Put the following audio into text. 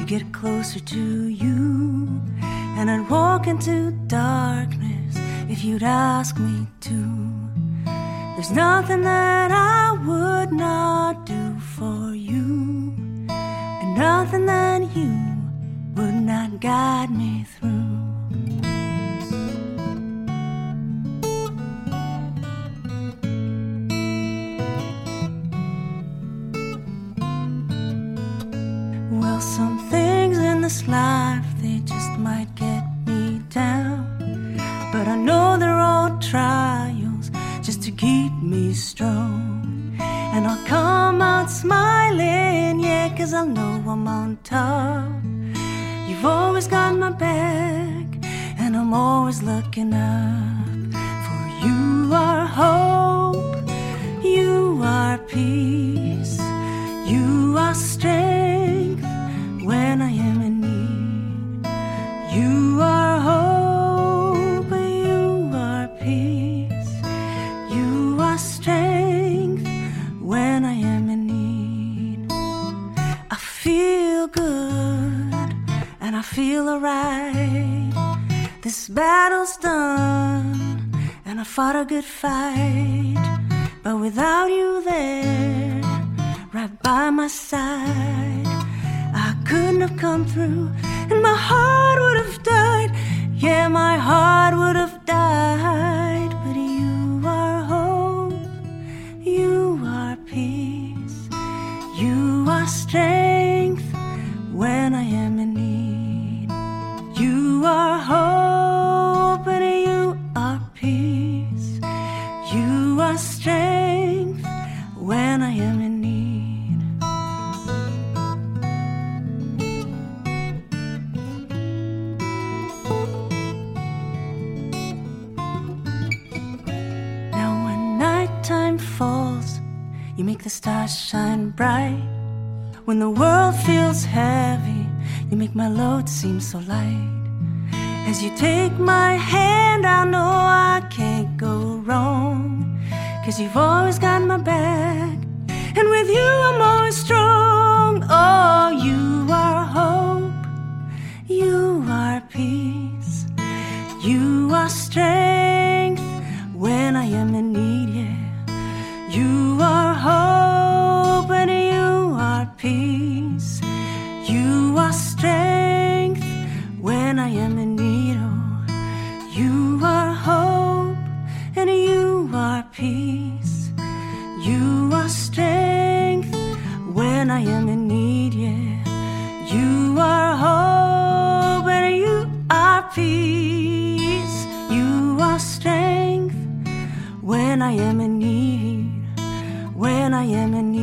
get closer to you, and I'd walk into darkness if you'd ask me to. There's nothing that I would not do for you, and nothing that you would not guide me through. Well, some things in this life, they just might get me down, but I know they're all trials just to keep me strong. And I'll come out smiling, yeah, 'cause I know I'm on top. You've always got my back, and I'm always looking up. For you are hope, you are peace, you are strength when I am in need. You are hope, you are peace, you are strength when I am in need. I feel good and I feel alright. This battle's done and I fought a good fight, but without you there, right by my side, I couldn't have come through, and my heart would have died. Yeah, my heart would have died. But you are hope, you are peace, you are strength when I am in need. You are hope and you are peace, you are strength when I am in need. Time falls, you make the stars shine bright. When the world feels heavy, you make my load seem so light. As you take my hand, I know I can't go wrong, 'cause you've always got my back, and with you I'm always strong. Oh, you are hope, you are peace, you are strength when I am in need, yeah. You are hope and you are peace, you are strength when I am in need. Oh, you are hope and you are peace, you are strength when I am in need, yeah. You are hope and you are peace, you are strength when I am in need. When I am in need.